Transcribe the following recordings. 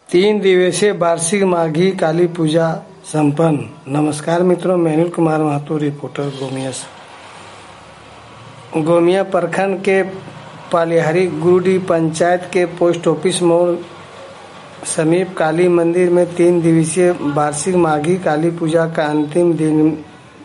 3 दिवसीय वार्षिक माघी काली पूजा संपन्न। नमस्कार मित्रों, मैं अनिल कुमार महतो, रिपोर्टर गोमिया से। गोमिया प्रखंड के पालिहारी गुरुडी पंचायत के पोस्ट ऑफिस मोड़ समीप काली मंदिर में 3 दिवसीय वार्षिक माघी काली पूजा का अंतिम दिन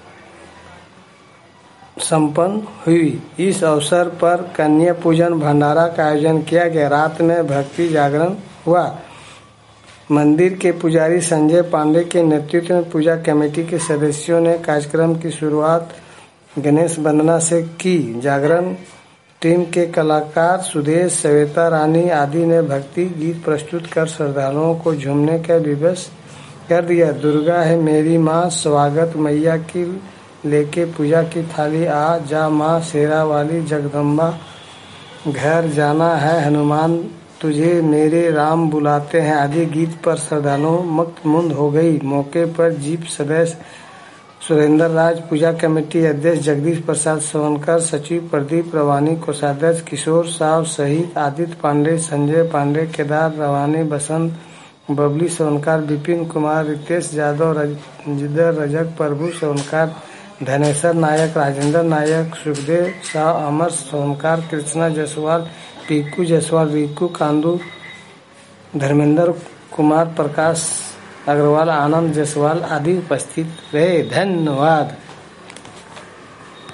संपन्न हुई। इस अवसर पर कन्या पूजन भंडारा का आयोजन किया गया। रात में भक्ति जागरण हुआ। मंदिर के पुजारी संजय पांडे के नेतृत्व में पूजा कमेटी के सदस्यों ने कार्यक्रम की शुरुआत गणेश वंदना से की। जागरण टीम के कलाकार सुदेश, श्वेता रानी आदि ने भक्ति गीत प्रस्तुत कर श्रद्धालुओं को झूमने का विवश कर दिया। दुर्गा है मेरी माँ, स्वागत मैया की लेके पूजा की थाली, आ जा माँ शेरा वाली जगदम्बा, घर जाना है हनुमान तुझे मेरे राम बुलाते हैं आदि गीत पर श्रद्धालु मंत्रमुग्ध हो गई। मौके पर जीप सदस्य सुरेंद्र राज, पूजा कमेटी अध्यक्ष जगदीश प्रसाद सोनकर, सचिव प्रदीप रवानी, कोषाध्यक्ष किशोर साव सहित आदित्य पांडे, संजय पांडे, केदार रवानी, बसंत, बबली सोनकर, विपिन कुमार, रितेश यादव, रंजिदर रजक, प्रभु सोनकर, धनेश्वर नायक, राजेंद्र नायक, सुखदेव साव, अमर सोनकर, कृष्णा जायसवाल, पीकू जायसवाल, रिकू कांदू, धर्मेंद्र कुमार, प्रकाश अग्रवाल, आनंद जायसवाल आदि उपस्थित रहे। धन्यवाद।